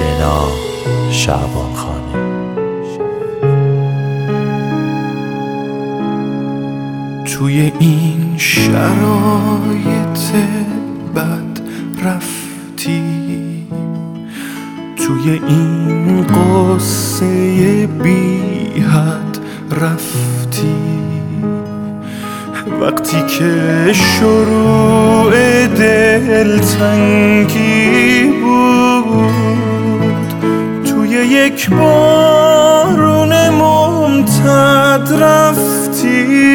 شنا شعبانخانه. توی این شرایط بد رفتی، توی این قصه بی حد رفتی، وقتی که شروع دلتنگی بود، توی یک بارون ممتد رفتی،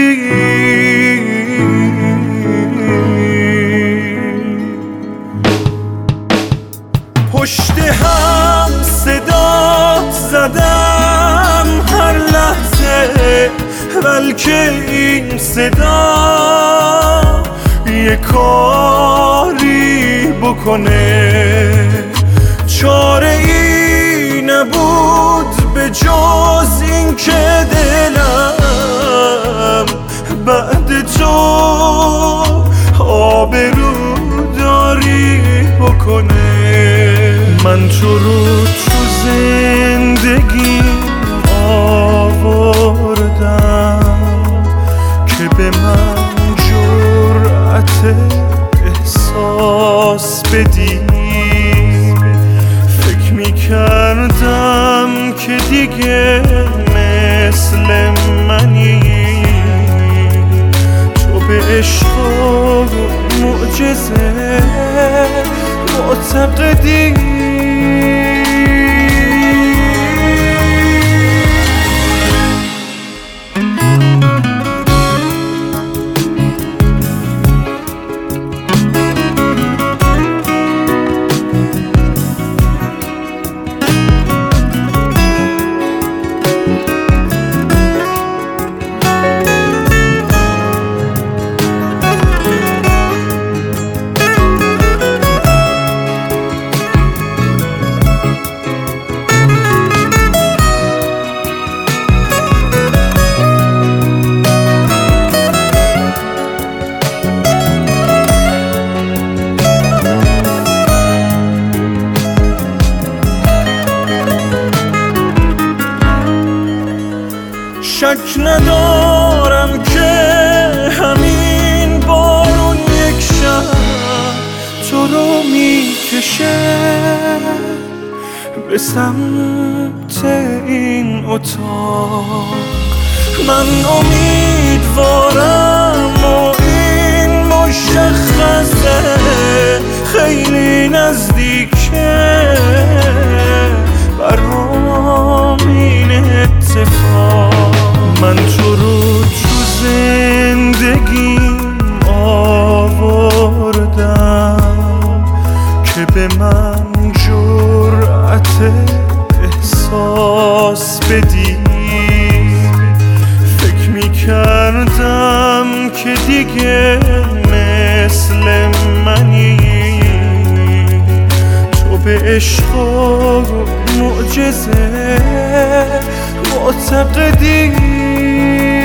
پشت هم صدات زدم هر لحظه، بلکه این صدا یه کاری بکنه. چاره ای نبود به جز این که دلم بعد تو آبروداری بکنه. من تو رو تو زندگیم آوردم که به من جرأت احساس بدی. فکر میکردم که دیگه مثل منی، تو به عشق و معجزه معتقدی. شک ندارم که همین بارون یک شب تو رو میکشه به سمت این اتاق. من امیدوارم و این مشخصه خیلی نزدیکه برام این اتفاق. من تو رو تو زندگیم آوردم که به من جرأت احساس بدی. فکر میکردم که دیگه مثل منی، تو به عشق و معجزه معتقدی.